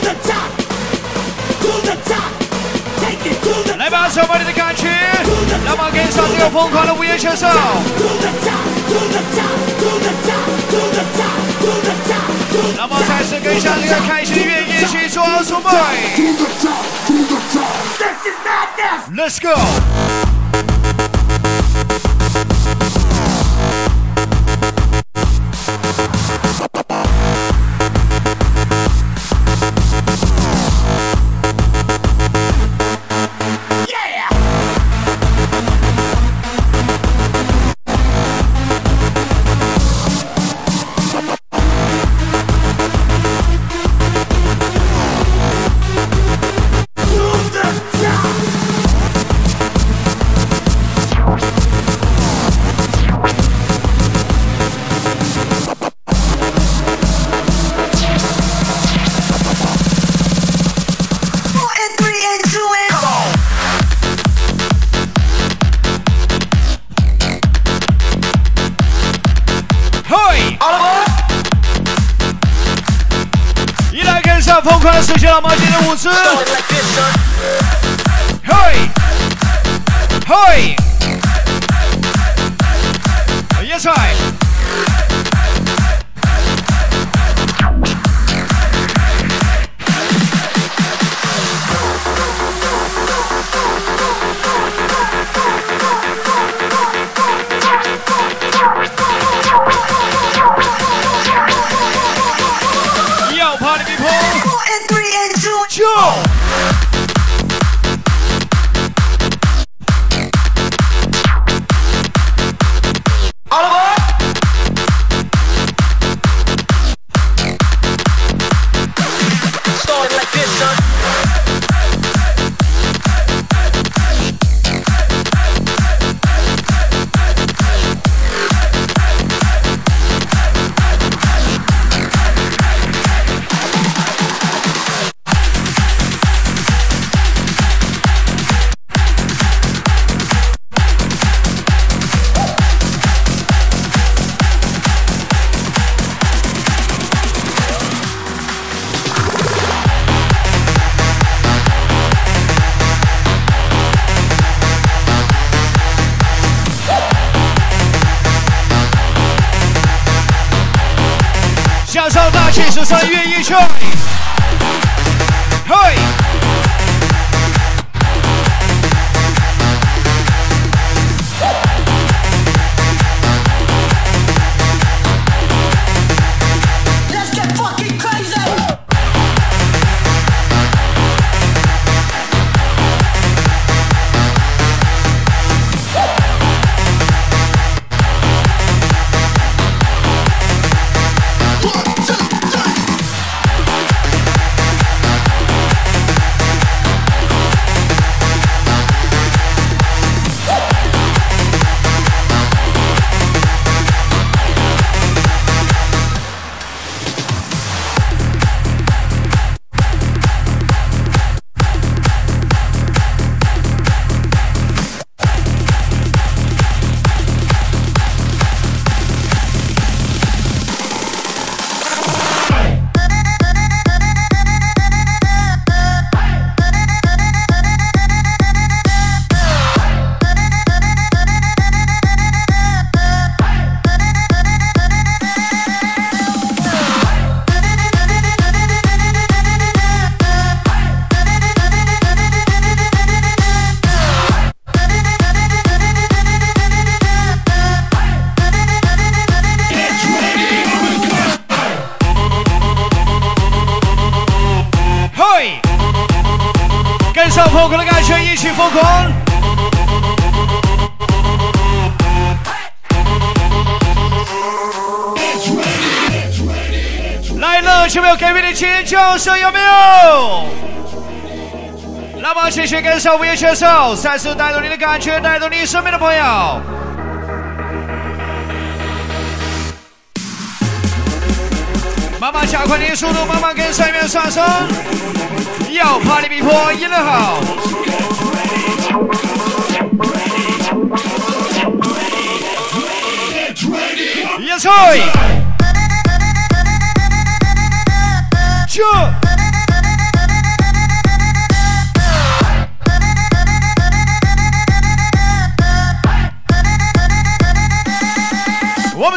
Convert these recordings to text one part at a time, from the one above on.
来吧，手把你的感觉，让我跟上这个疯狂的午夜选手。那么才是跟上这个开心的乐一起做准备。Let's go。疯狂的实现了毛巾的舞姿，嘿，嘿，也帅。要怕你别碰。就向上大气时尚乐一圈，嘿。跟上疯狂的感觉，一起疯狂！来了，有没有给力的尖叫声？有没有？那么谢谢跟上午夜选手，再次带动你的感觉，带动你身边的朋友。慢慢加快你的速度，慢慢跟上面上升。要怕你逼迫，赢得好。也吹。就。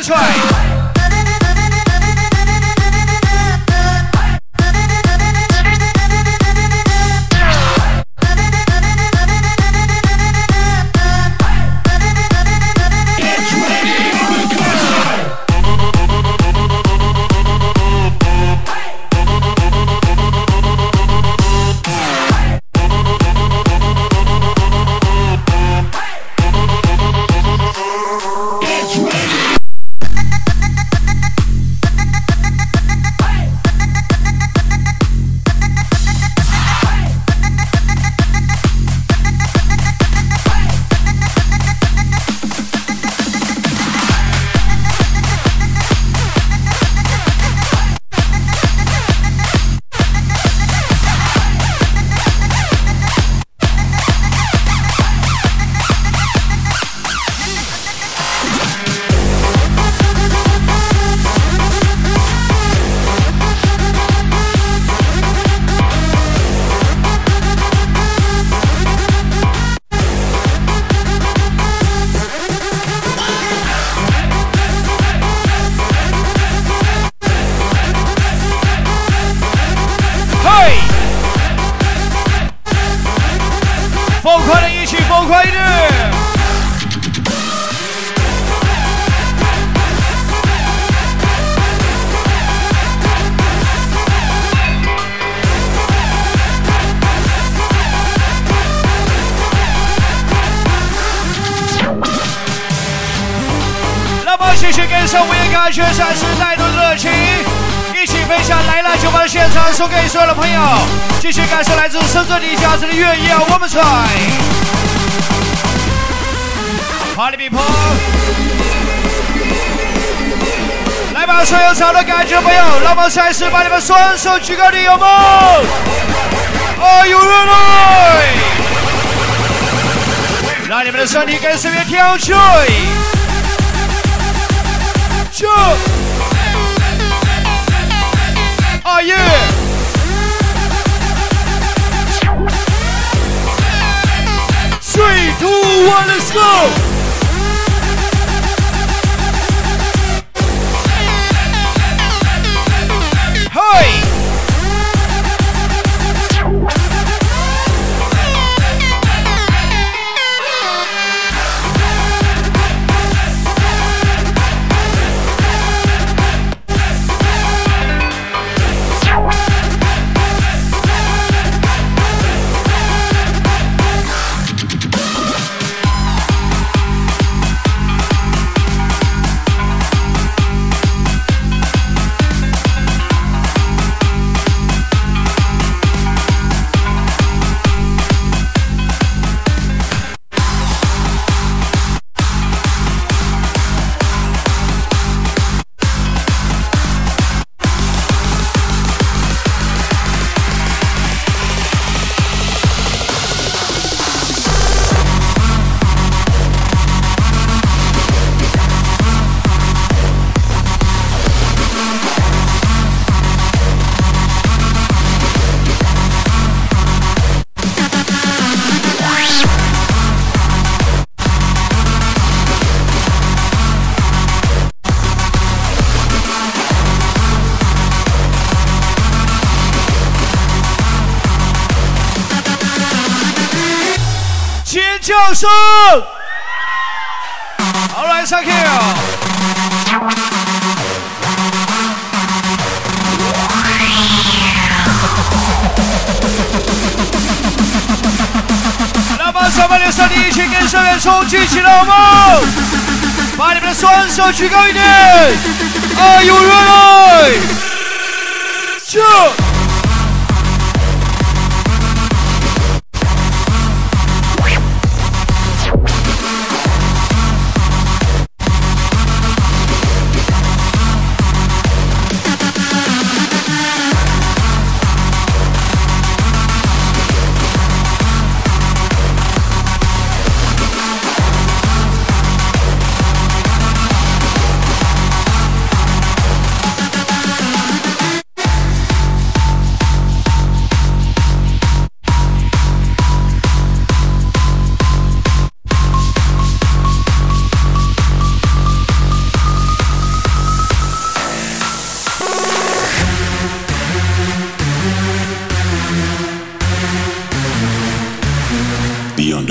们出来。疯狂的一起，疯狂一点！那么，谢谢感受午夜感觉赛事带动热情。一起分享来了就把现场送给所有的朋友，继续感受来自深圳李家子的乐音啊，我们出来 ，Party people， 来吧，所有场的感觉朋友，让我们赛事把你们双手举高，你有梦 ，Are you ready？ 让你们的身体跟随便跳起，就。Oh yeah! 3, 2, 1, let's go! Hey!叫声 ，All right, thank you。那么，上半年身体一起跟上面冲击起来好吗？把你们的双手举高一点 ，Are you ready？ 就。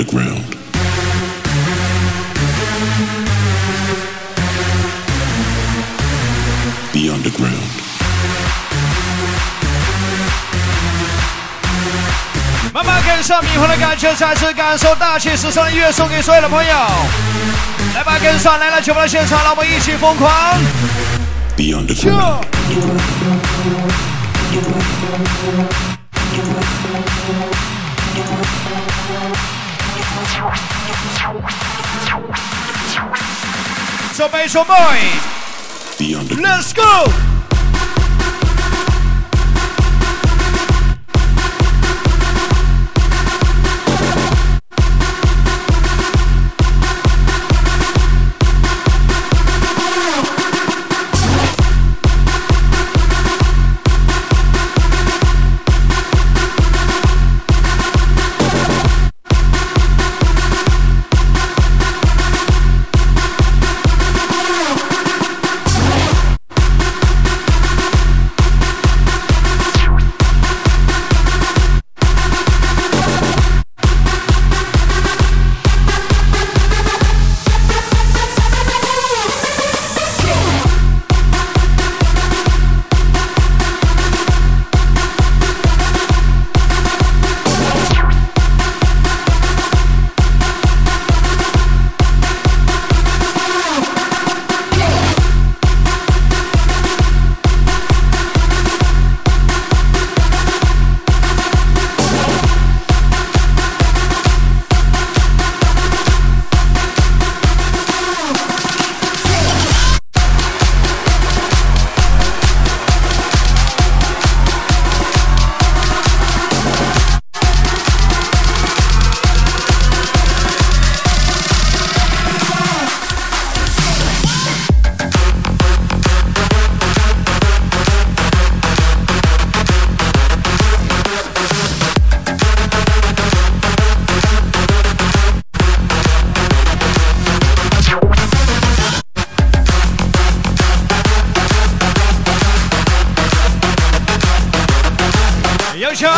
underground. The underground. 慢慢跟上迷魂的感觉，再次感受大气时尚的音乐，送给所有的朋友。来吧，跟上来了酒吧的现场，让我们一起疯狂。 The underground. 准备准备 ，Let's go！ 有请！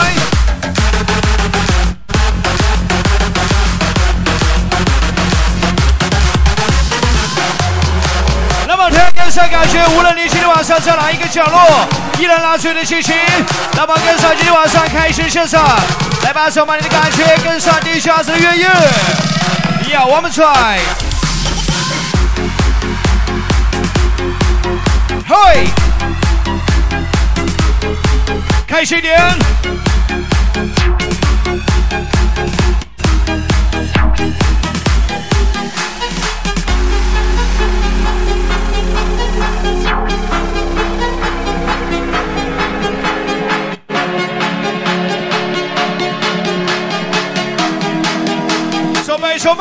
那么，跟上感觉，无论你今天晚上在哪一个角落，依然拿出你的激情。那么，跟上今天晚上开心现场，来吧，充满你的感觉，跟上地下室的乐乐。要我们 try， 嘿，开心点。准备准备。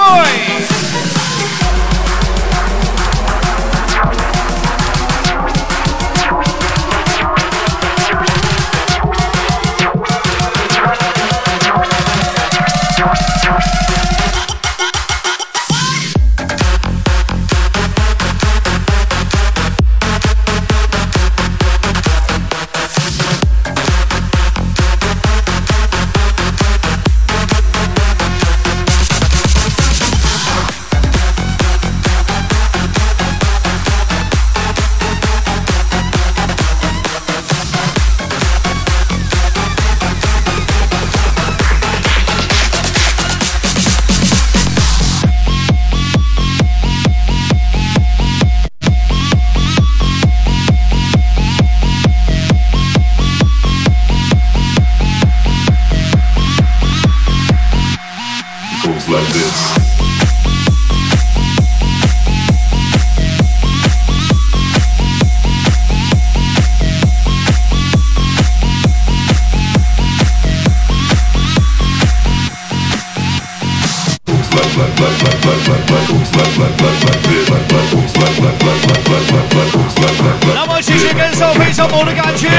那么继续跟上非常猛的感觉，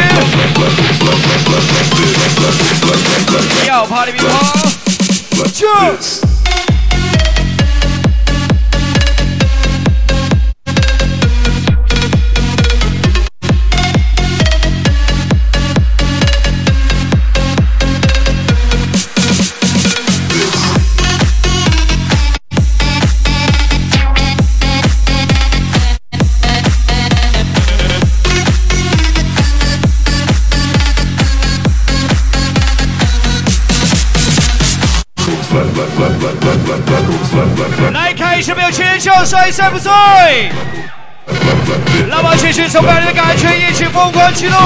要怕的比我就。 来看一下没有尖叫帅在不在？那么继续崇拜你的感觉，一起疯狂起来！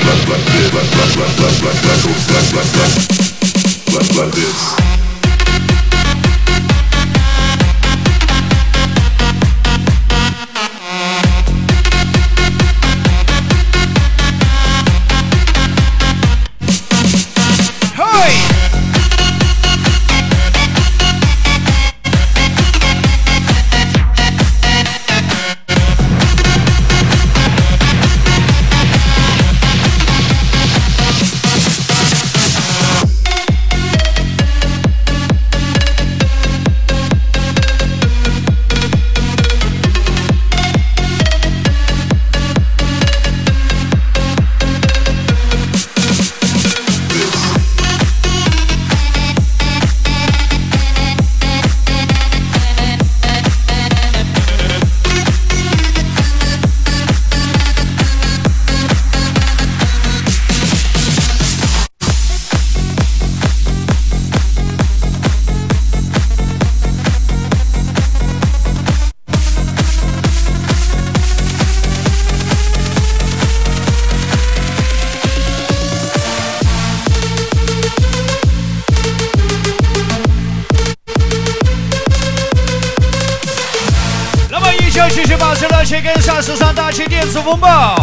继续保持热情，跟上时尚大气电子风暴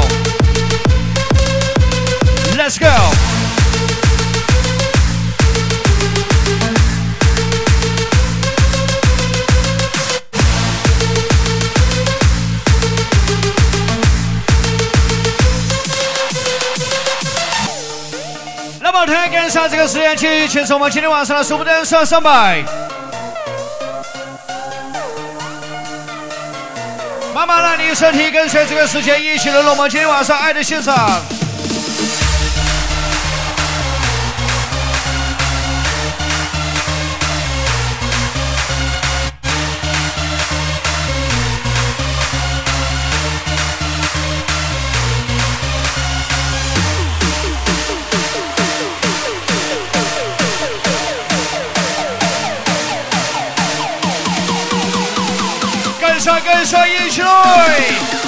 ，Let's go！ 那么，同样跟上这个时间去牵手我们今天晚上的数不登上300。慢慢让你的身体跟随这个时间一起融入我们今天晚上爱的现场。跟上一起来！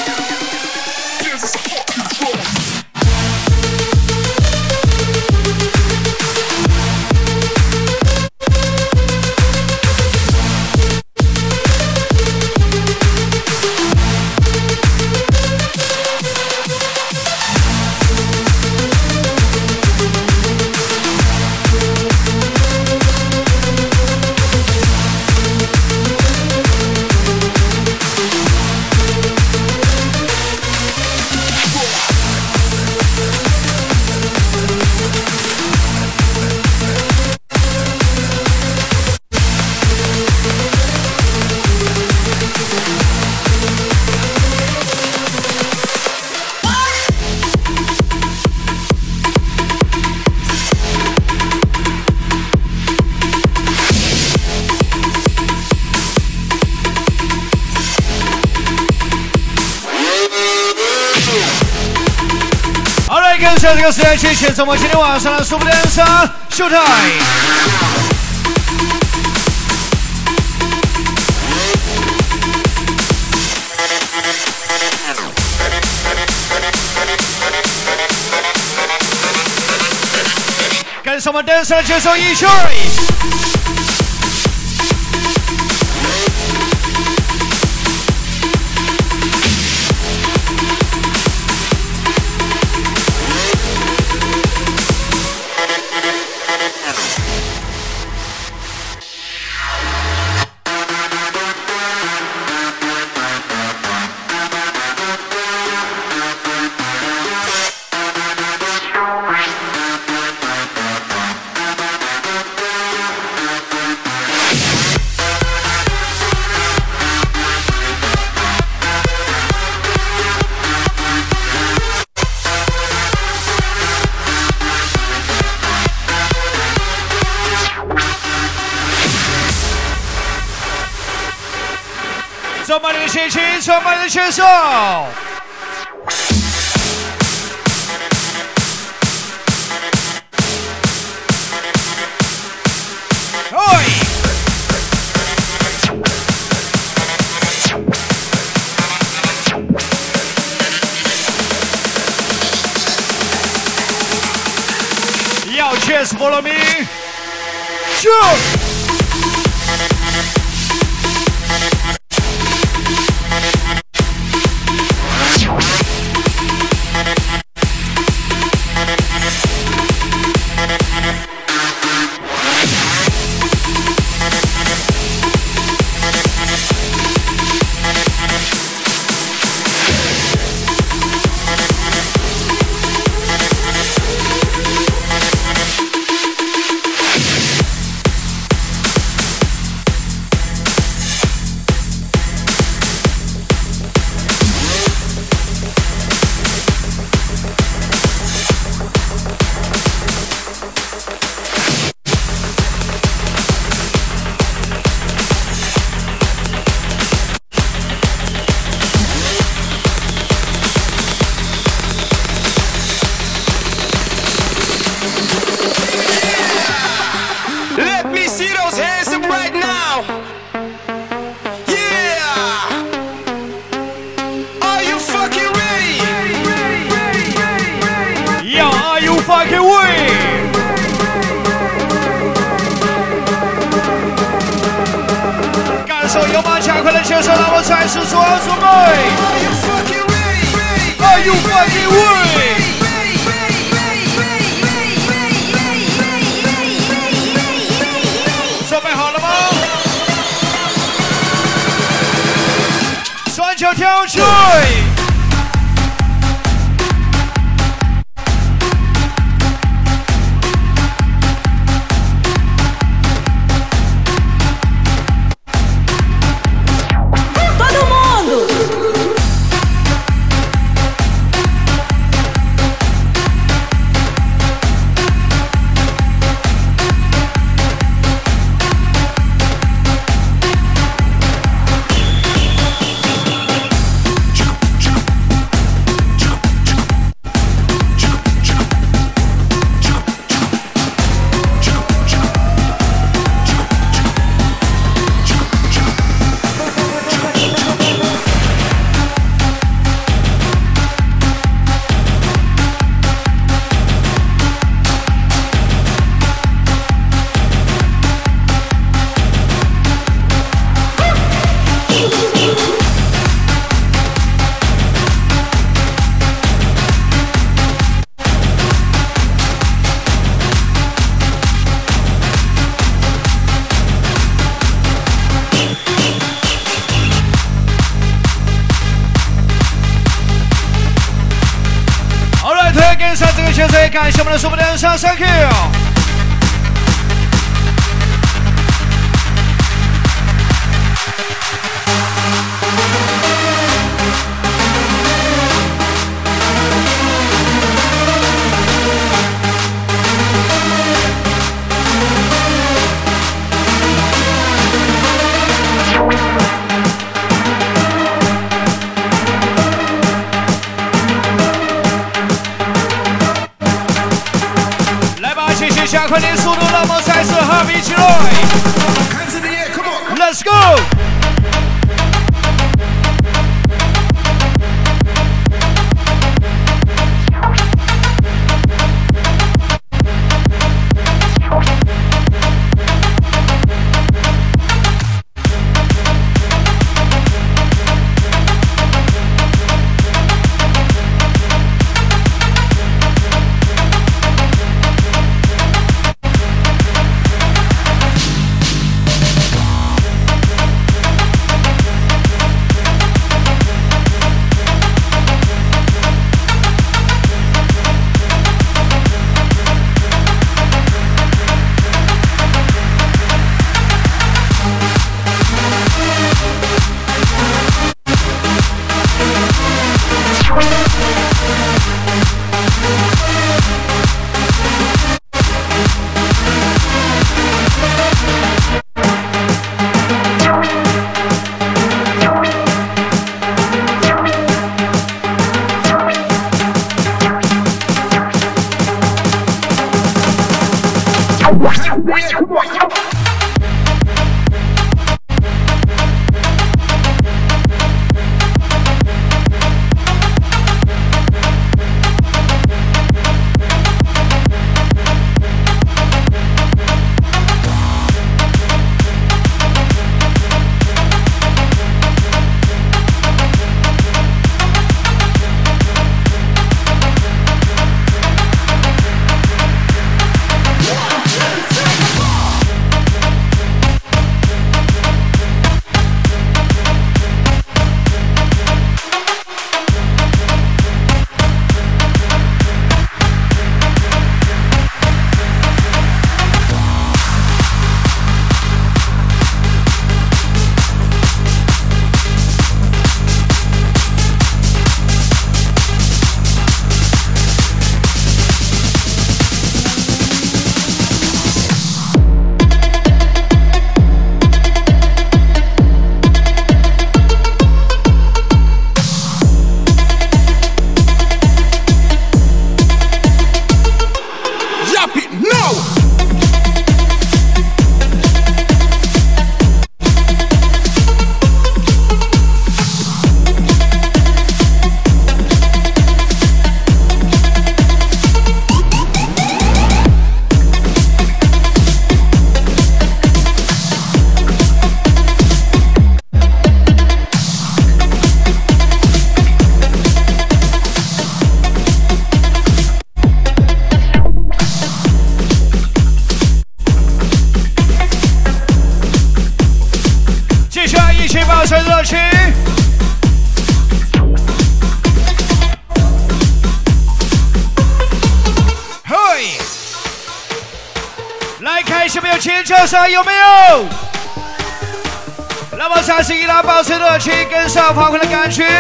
跟上这个时间去牵手我们今天晚上的数不登上秀台。跟上我们登上牵手一起。充满你的心情，充满你的选手。 Just follow me. Jump.感谢我们的主播亮上 ，Thank you。加快点速度，那么再次和比起来 ，Let's go！ 续保持热情。嘿，来看一下没有牵车上有没有？那么3、2、1，来保持热情，跟上放回的感觉。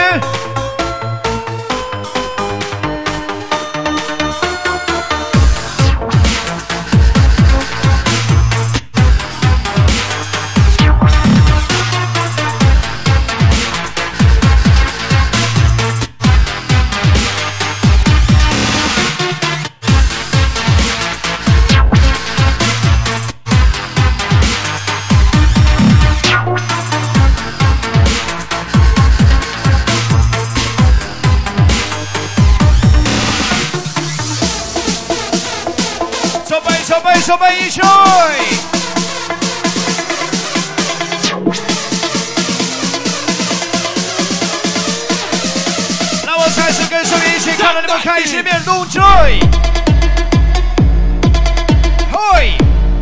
手背一起！那我才是跟手一起看到你们开心面动嘴。嘿。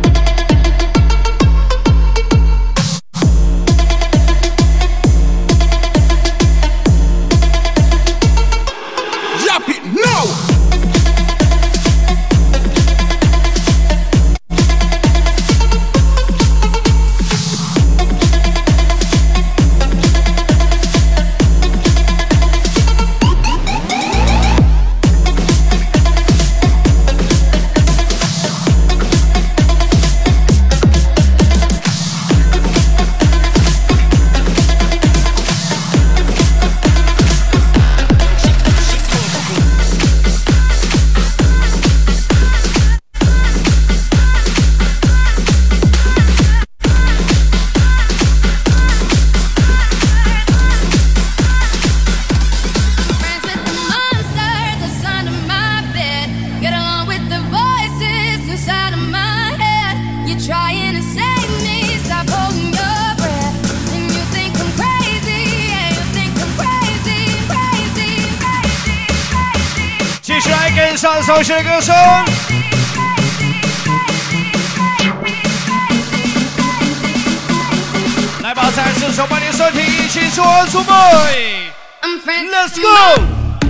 上手写歌声，来吧，3、4手把你身体一起做准备 ，Let's go！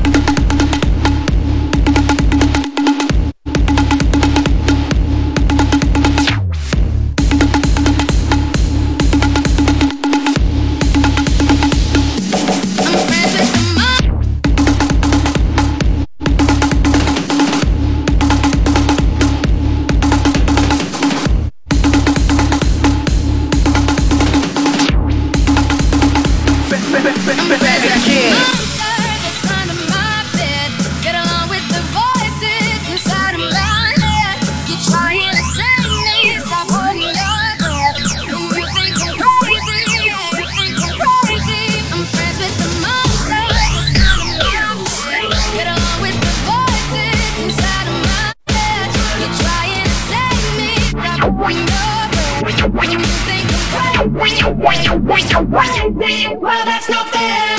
Well, that's not fair.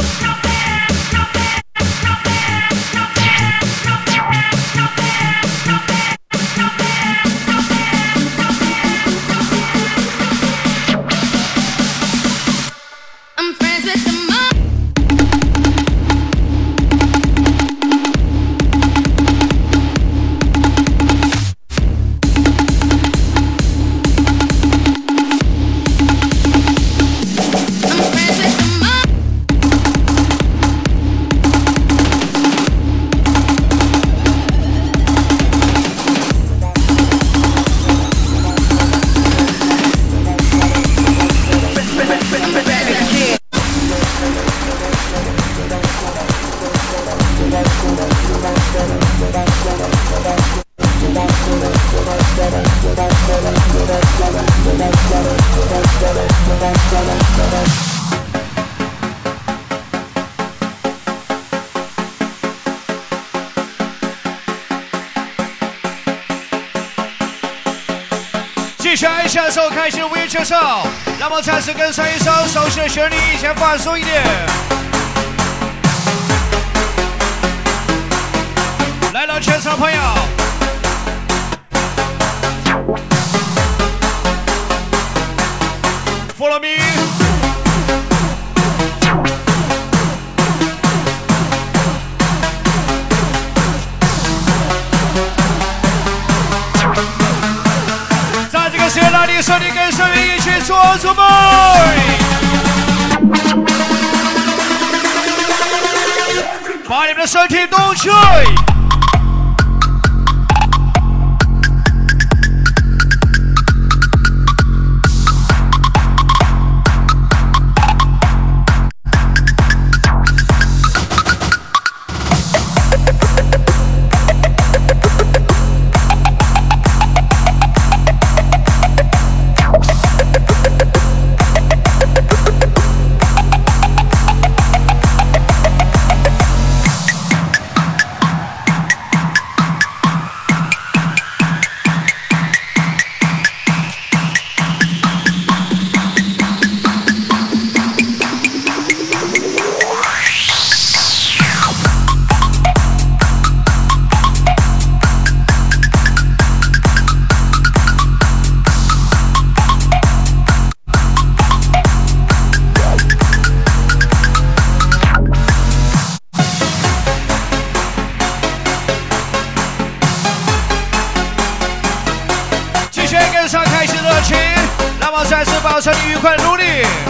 I'm friends with the mom. 下一下手开始微介绍，那么暂时跟上一首熟悉的旋律，先放松一点。来了，全场朋友 ，Follow me。 跟上你，跟上你，一起做准备。把你们的身体动起来。再次保持你愉快的努力。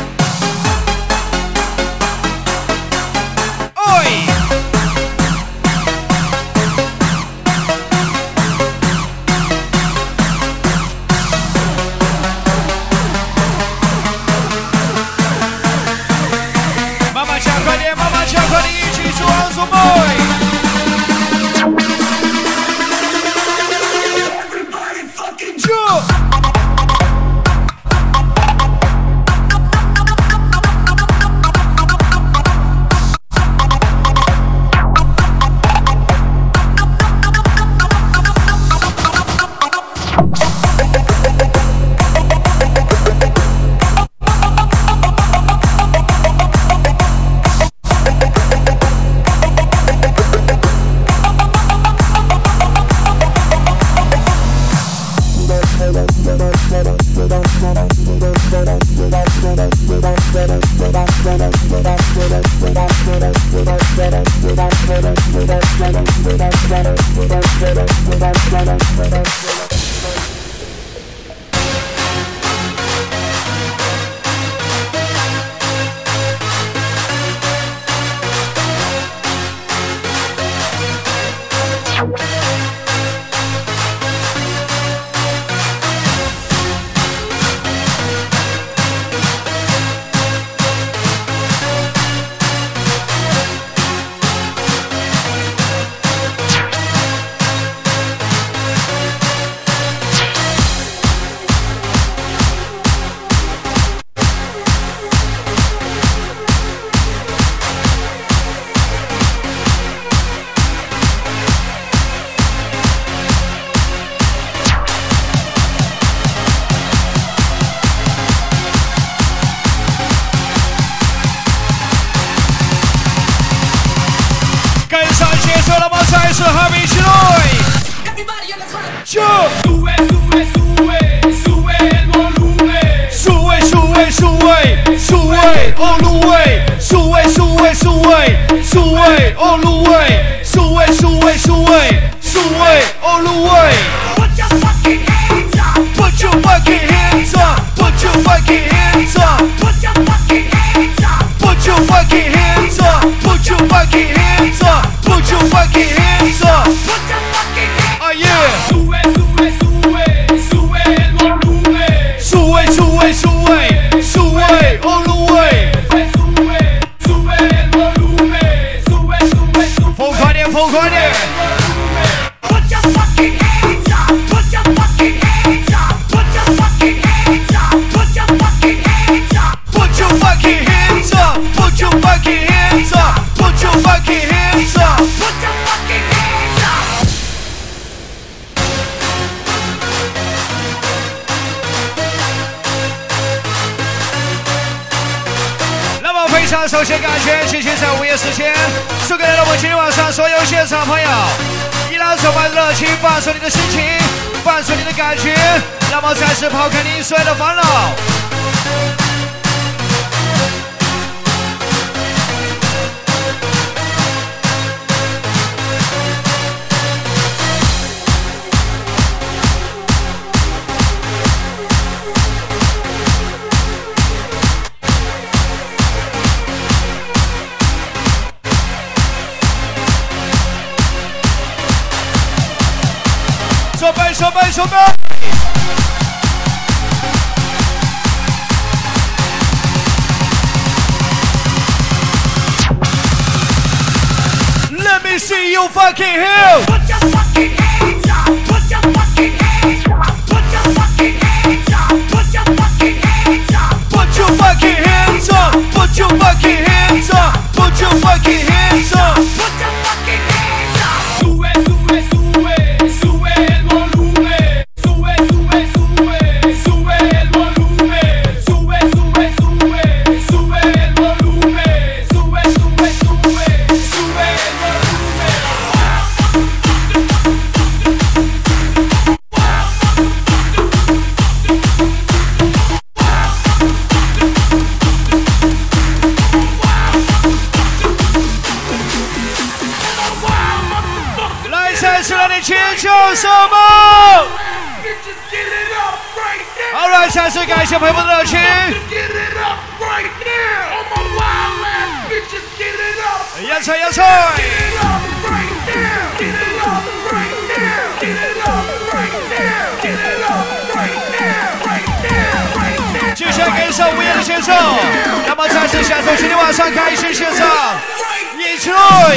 慢慢加快点，慢慢加快点，一起做准备。Everybody fucking jump！再次和你一起来，就数位数位数位数位我入位，数位数位数位数位我入位，数位数位数位数位我入位，数位数位数位数位我入位。Put your fucking hands up! Put your fucking hands up! Put your fucking hands up! Put your fucking hands up! Put your fucking hands up! Put your fucking hands up! Put your fucking hands up! Put your fucking hands up! Oh yeah! 数位数位数位数位我入位，数位数位数位数位我入位，数位数位我入位，数位数位数位。疯快点，疯快点！ Put your fucking hands up! Put your fucking hands up! Put your fucking hands up! Put your fucking hands up! Put your fucking hands up! Put your fucking hands up! Put your fucking hands up! Put your fucking hands up! 那么非常首先感谢谢谢在午夜时间送给了我们今天晚上所有现场朋友。 依然充满热情，放松你的心情，放松你的感觉，那么再次抛开你所有的烦恼。 准备准备。Let me see you fucking hell. Put your fucking hands up. Put your fucking hands up. Put your fucking hands up. Put your fucking hands up. Put your fucking hands up. Put your fucking hands up. Put your fucking hands up. Put your fucking hands up. Sube, sube, sube. Sube el volumen. Sube, sube, sube. Sube el volumen. Sube, sube, sube. Sube el volumen. Sube, sube, sube. Sube el volumen. Alright， 再次感谢朋友们的热情。演菜演菜。接下来跟上午夜的节奏，那么再次享受今天晚上开心现场，一起来。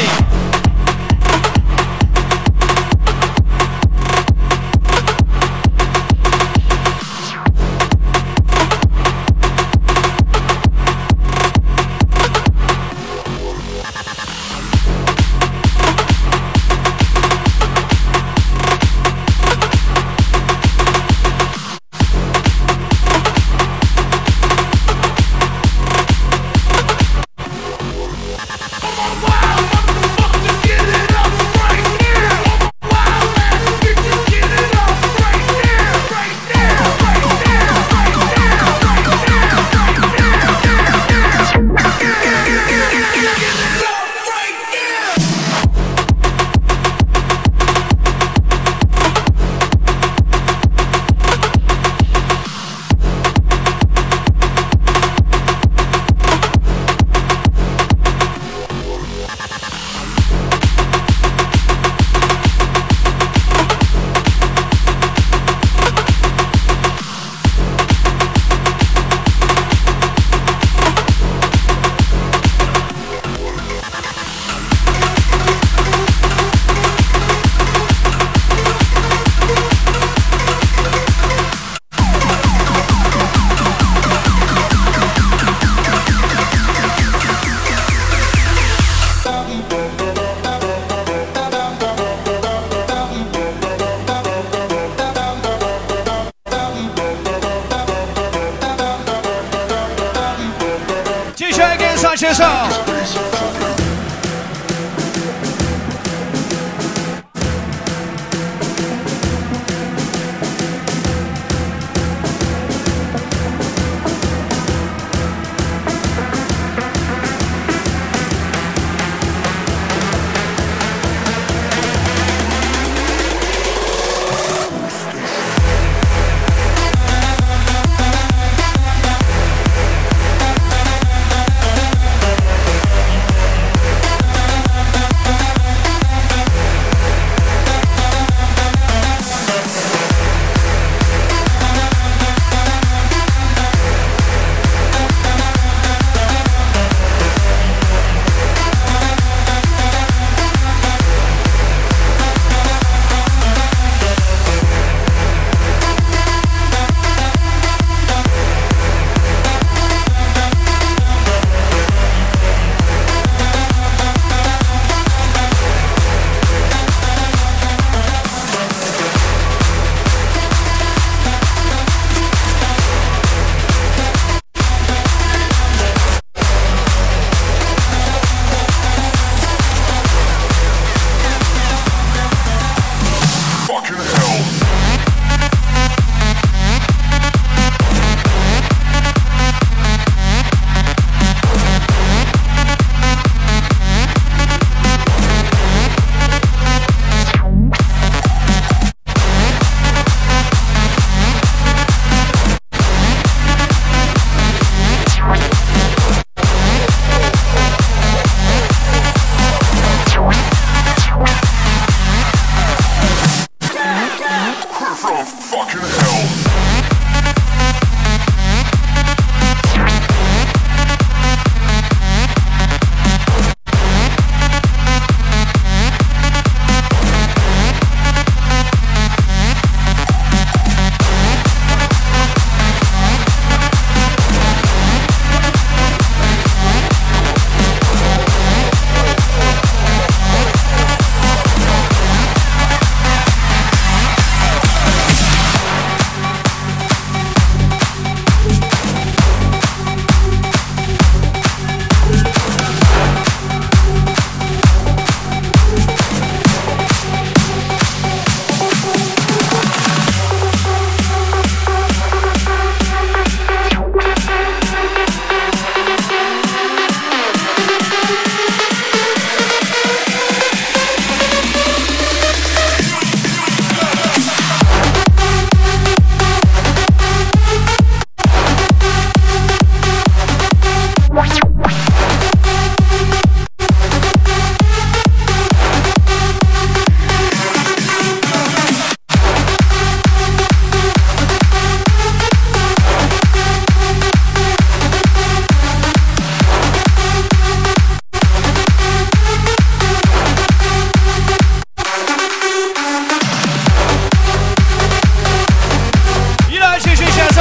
先生。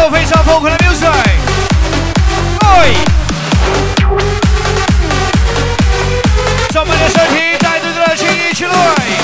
首非常疯狂的 music。哎，咱们的身体带着热情一起来。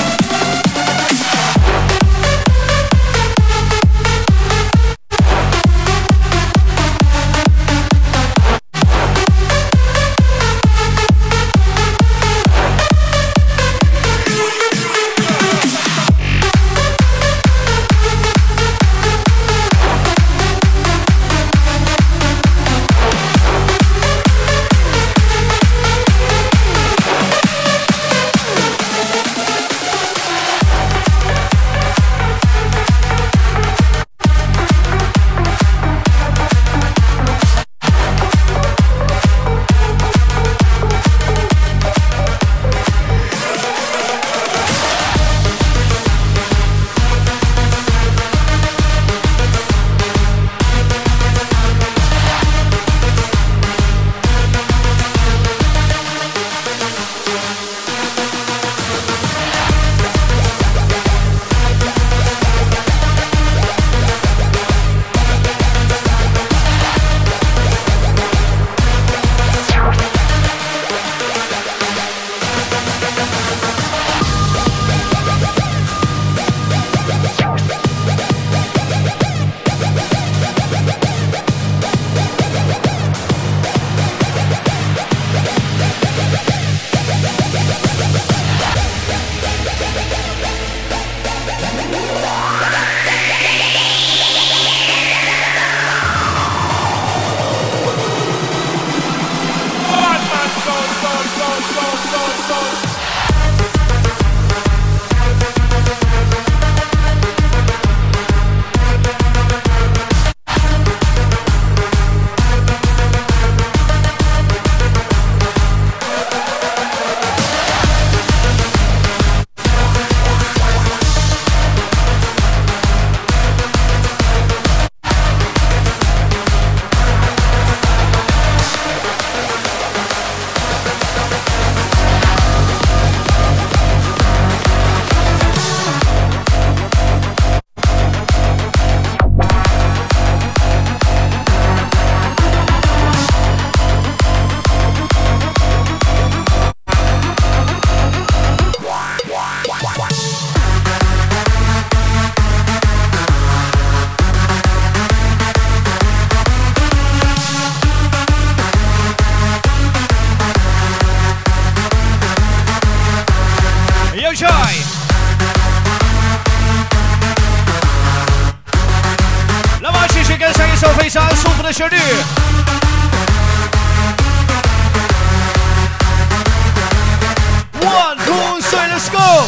那么，继续跟上一首非常舒服的旋律。One, two, three, let's go！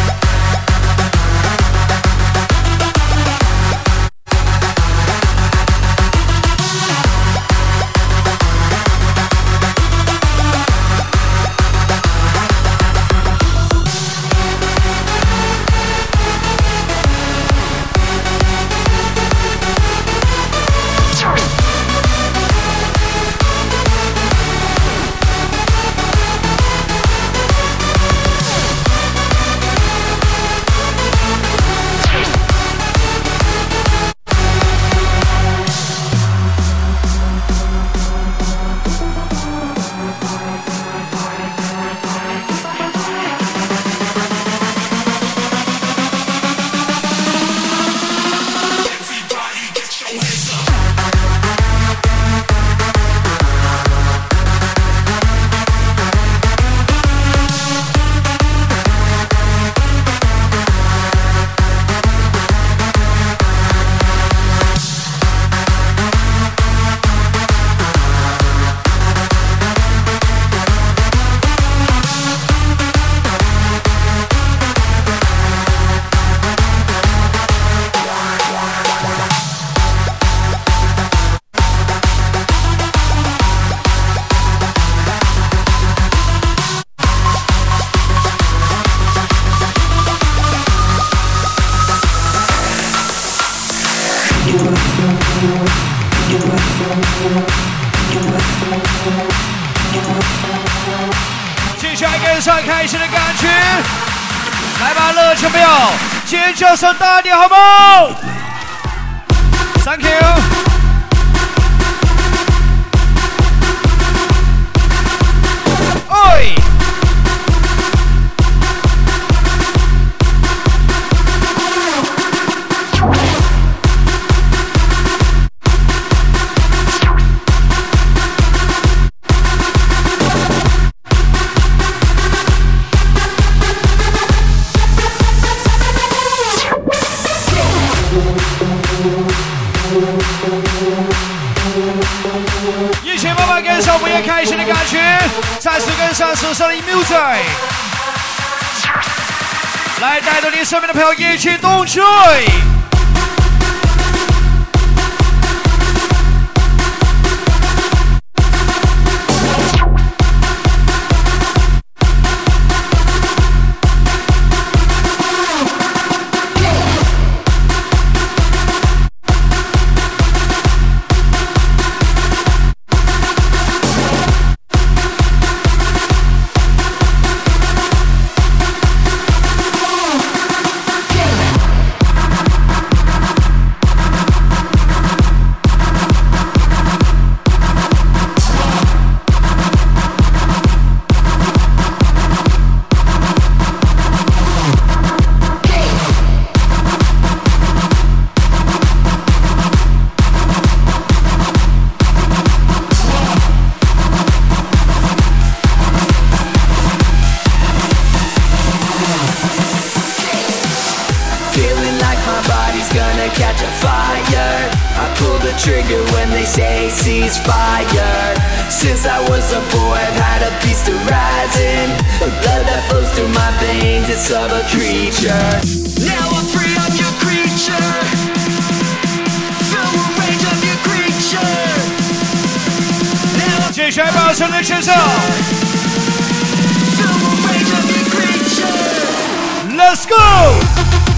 接下来跟上开心的感觉，来吧，热情朋友，尖叫声大点好不好 ？Thank you。 一起慢慢跟上午夜开心的感觉，再次跟上手上的 music， 来带动你身边的朋友一起动起来。 Since I was a boy, I've had a beast arising. The blood that flows through my veins, it's of a creature. Now I'm free of your creature. Feel the rage of your creature. Now I'm 接下来把手的身上 feel the rage of your creature. ，Let's go！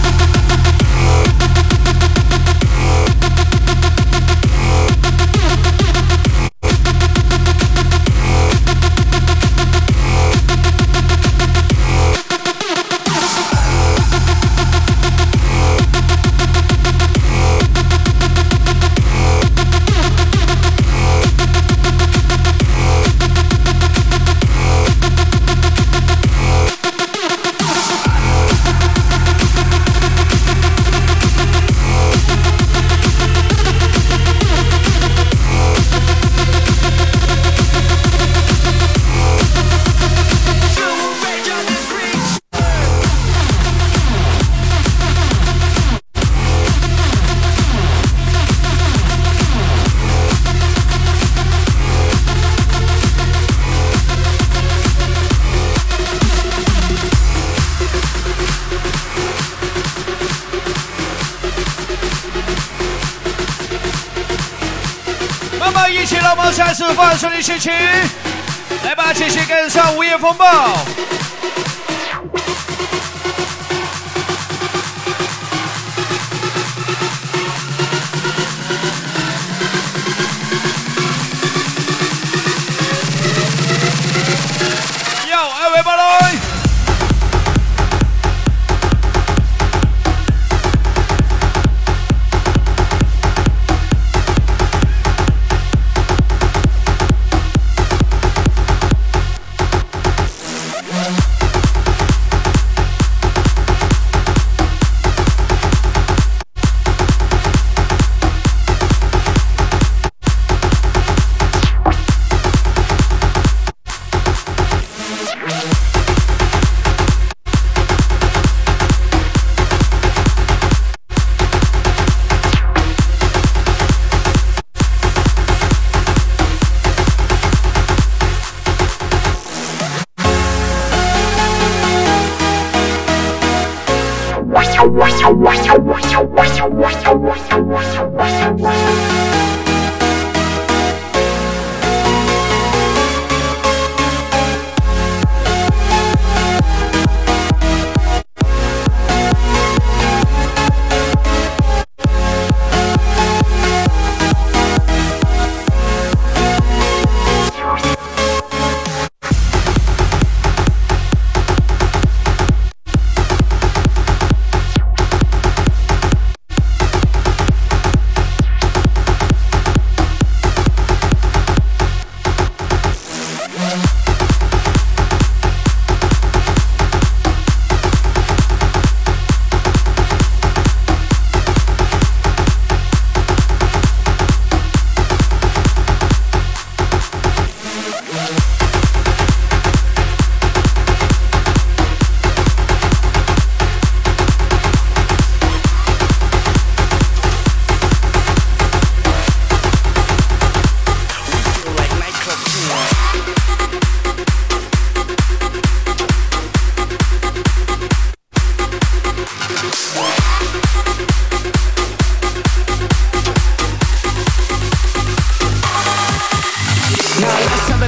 一起让我们再次放松的心情，来吧，继续跟上午夜风暴。Yo, everybody!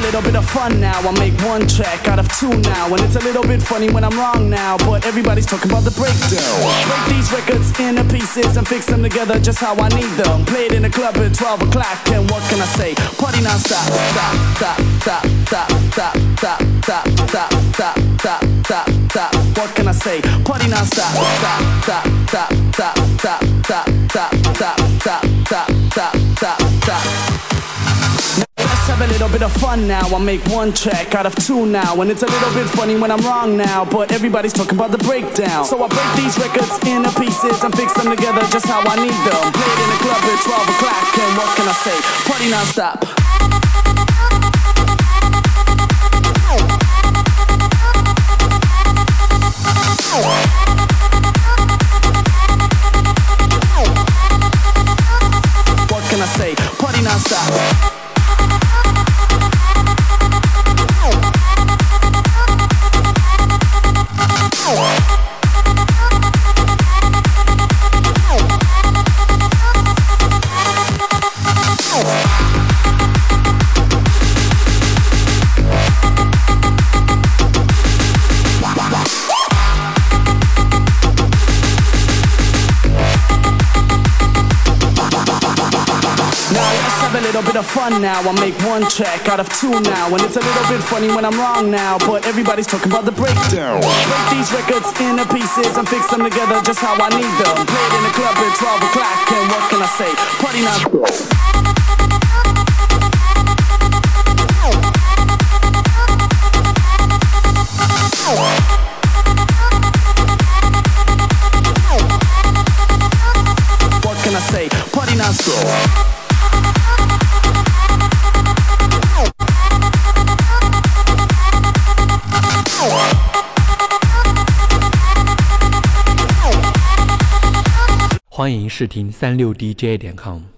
little bit of fun now. I make one track out of two now, and it's a little bit funny when I'm wrong now, but everybody's talking about the breakdown. Break these records into pieces and fix them together just how I need them. Play it in a club at 12 o'clock, and what can I say? Party non-stop. Stop, stop, stop, stop, stop, stop, stop, stop, stop, stop, stop, stop. What can I say? Party non-stop. Stop, stop, stop, stop, stop, stop, stop, stop, stop, stop, stop, stop, stop. Let's have a little bit of fun now. I make one track out of two now, and it's a little bit funny when I'm wrong now, but everybody's talking about the breakdown. So I break these records into pieces and fix them together just how I need them. Play it in a club at 12 o'clock, and what can I say? Party non-stop. What can I say? Party non-stop. A little bit of fun now. I make one track out of two now, and it's a little bit funny when I'm wrong now, but everybody's talking about the breakdown. Break these records into pieces and fix them together just how I need them. Play it in the club at 12 o'clock, and what can I say? Party non-stop. What can I say? Party non-stop. 欢迎试听36DJ.com。